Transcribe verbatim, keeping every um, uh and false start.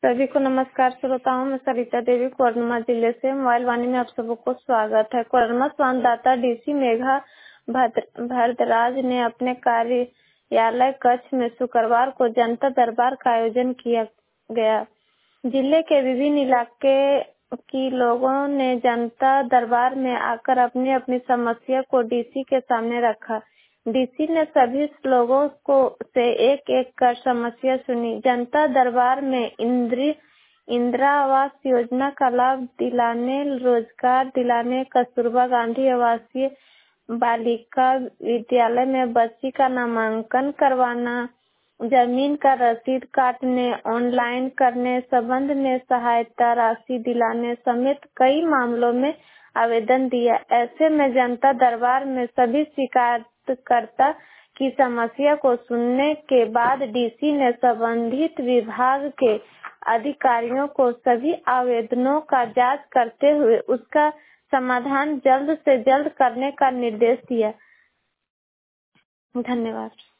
सभी को नमस्कार श्रोताओं, मैं सरिता देवी कोडरमा जिले से मोबाइल वाणी में आप सबको स्वागत है। कोडरमा संवाददाता डीसी मेघा भारद्वाज ने अपने कार्यालय कक्ष में शुक्रवार को जनता दरबार का आयोजन किया गया। जिले के विभिन्न इलाके की लोगों ने जनता दरबार में आकर अपनी अपनी समस्या को डीसी के सामने रखा। डीसी ने सभी लोगों को से एक एक कर समस्या सुनी। जनता दरबार में इंद्री इंदिरा आवास योजना का लाभ दिलाने, रोजगार दिलाने, कस्तूरबा गांधी आवासीय बालिका विद्यालय में बच्ची का नामांकन करवाना, जमीन का रसीद काटने, ऑनलाइन करने संबंध में सहायता राशि दिलाने समेत कई मामलों में आवेदन दिया। ऐसे में जनता दरबार में सभी शिकायतकर्ता की समस्या को सुनने के बाद डीसी ने संबंधित विभाग के अधिकारियों को सभी आवेदनों का जांच करते हुए उसका समाधान जल्द से जल्द करने का निर्देश दिया। धन्यवाद।